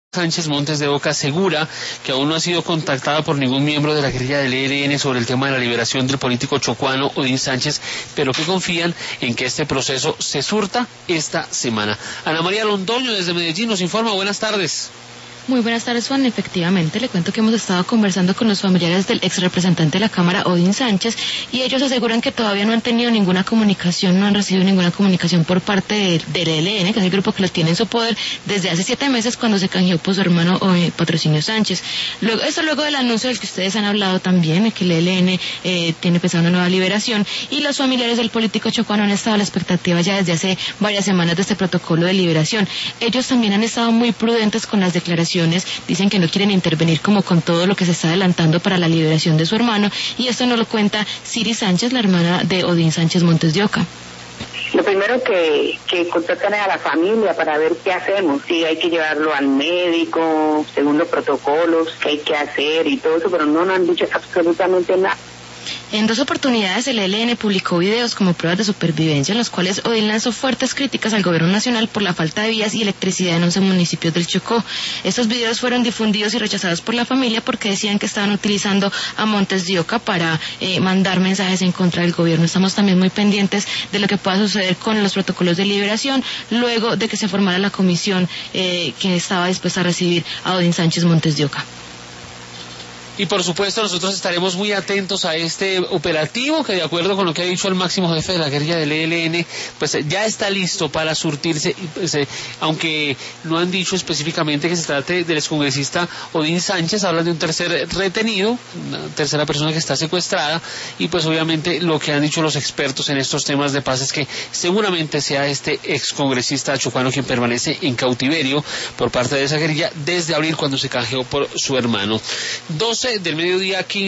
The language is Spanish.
Sánchez Montes de Oca asegura que aún no ha sido contactada por ningún miembro de la guerrilla del ELN sobre el tema de la liberación del político chocuano Odín Sánchez, pero que confían en que este proceso se surta esta semana. Ana María Londoño desde Medellín nos informa. Buenas tardes. Muy buenas tardes, Juan. Efectivamente, le cuento que hemos estado conversando con los familiares del ex representante de la Cámara, Odín Sánchez, y ellos aseguran que todavía no han tenido ninguna comunicación, no han recibido ninguna comunicación por parte del ELN, que es el grupo que los tiene en su poder, desde hace 7 meses cuando se canjeó por su hermano Patrocinio Sánchez. Luego del anuncio del que ustedes han hablado también, que el ELN tiene pensado una nueva liberación, y los familiares del político chocuano han estado a la expectativa ya desde hace varias semanas de este protocolo de liberación. Ellos también han estado muy prudentes con las declaraciones. Dicen que no quieren intervenir como con todo lo que se está adelantando para la liberación de su hermano, y esto nos lo cuenta Siri Sánchez, la hermana de Odín Sánchez Montes de Oca. Lo primero que contactan es a la familia para ver qué hacemos, si hay que llevarlo al médico, según los protocolos, qué hay que hacer y todo eso, pero no nos han dicho absolutamente nada. En 2 oportunidades el ELN publicó videos como pruebas de supervivencia en los cuales Odín lanzó fuertes críticas al gobierno nacional por la falta de vías y electricidad en 11 municipios del Chocó. Estos videos fueron difundidos y rechazados por la familia porque decían que estaban utilizando a Montes de Oca para mandar mensajes en contra del gobierno. Estamos también muy pendientes de lo que pueda suceder con los protocolos de liberación luego de que se formara la comisión que estaba dispuesta a recibir a Odín Sánchez Montes de Oca. Y por supuesto nosotros estaremos muy atentos a este operativo que, de acuerdo con lo que ha dicho el máximo jefe de la guerrilla del ELN, pues ya está listo para surtirse, pues, aunque no han dicho específicamente que se trate del excongresista Odín Sánchez. Hablan de un tercer retenido, una tercera persona que está secuestrada, y pues obviamente lo que han dicho los expertos en estos temas de paz es que seguramente sea este excongresista chocuano quien permanece en cautiverio por parte de esa guerrilla desde abril, cuando se canjeó por su hermano. 12 del mediodía aquí.